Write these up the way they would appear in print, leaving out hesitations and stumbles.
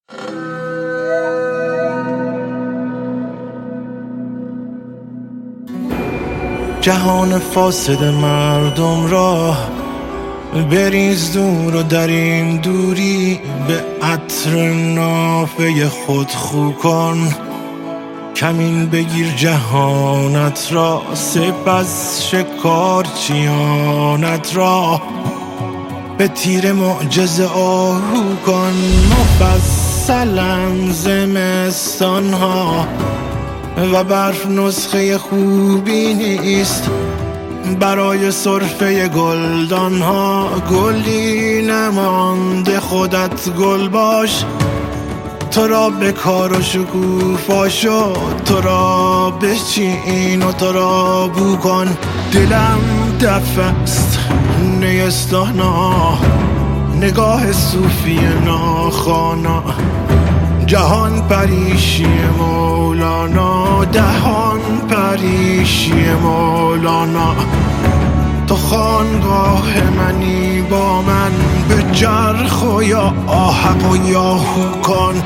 جهان فاسد مردم را بریز دور و در این دوری به عطر نافه خود خو کن. کمین بگیر جهانت را، سپس شکارچیانت را به تیر معجزه آهو کن. مفصلاً زمستانها و برف نسخه خوبی نیست برای سرفه گلدانها. گلی نمانده خودت گل باش، تو را به کار و شکوفا شد، تو را بچین و تو را بو کن. دلم دف است نیستانا، نگاه صوفی ناخوانا، جهان پریشی مولانا، دهان پریشی مولانا. تو خانگاه منی با من، به چرخ و یا آهق و یا هو کن.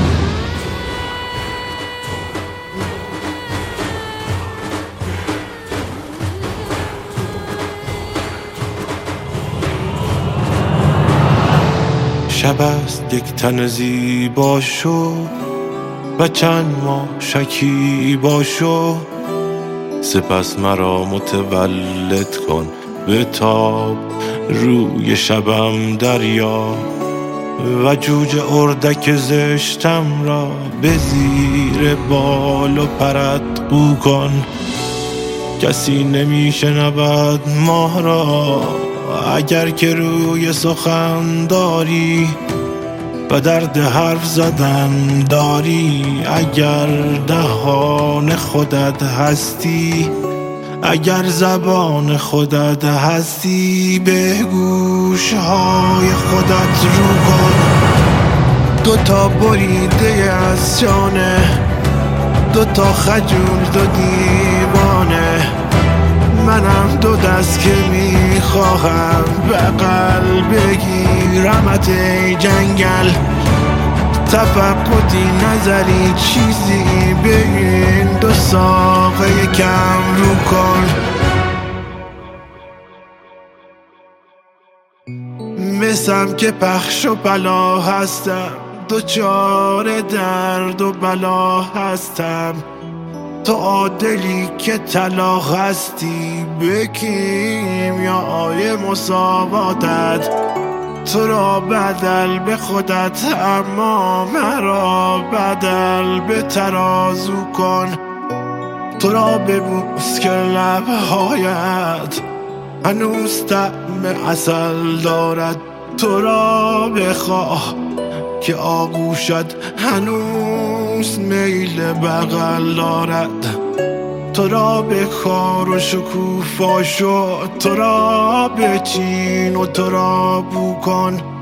شب است یک تن زیبا شو و چند ماه شکیبا شو، سپس مرا متولد کن به تاب روی شبم دریا و جوجه اردک زشتم را به زیر بال و پرت قو کن. کسی نمی شنود ماه را اگر که روی سخن داری و درد حرف زدن داری. اگر دهان خودت هستی، اگر زبان خودت هستی، به گوشهای خودت رو کن. دوتا بریده از شانه، دوتا خجول، دو دیوانه، منم دو دست که میخواهم بغل بگیرمت ای جنگل. تفقدی نظری چیزی به این دو ساقه یکم رو کن. مثم که پخش و پلا هستم، دوچار درد و بلا هستم. تو عادلی که طلا هستی به کیمیای مساواتت. تو را بدل به خودت اما مرا بدل به ترازو کن. تو را ببوس که لبهایت هنوز طعم عسل دارد. تو را بخواه که آغوشت هنوز میل بغل دارد. تو را به کار و شکوفا شد، تو را بچین و تو را بو کن.